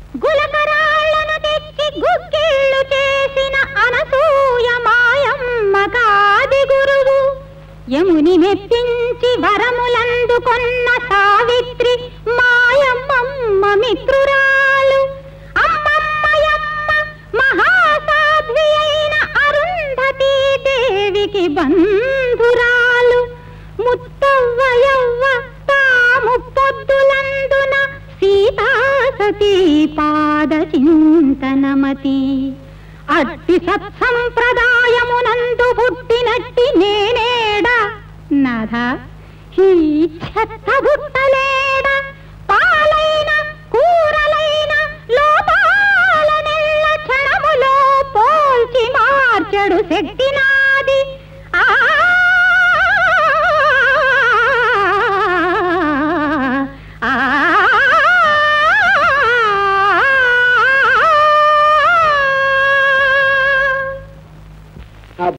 గులకరాళ్లను తెచ్చి గుగ్గిళ్ళు చేసిన అనసూయ మాయమ్మ కాది గురువు. యముని మెప్పించి వరములందుకొన్న సావిత్రి మాయమ్మమ్మ మిత్రురాలు. అమ్మమ్మయమ్మ మహాసాధ్వి అయిన అరుంధతీ దేవికి బంధురాలు. ముత్తవ్వయవ్వ తాము పొద్దులందున సీతాసతీ పాద చింతనమతి. అట్టి సత్సంప్రదాయమునందు పుట్టినట్టి నేనేడా నాథ ఈ చెత్త గుట్టలే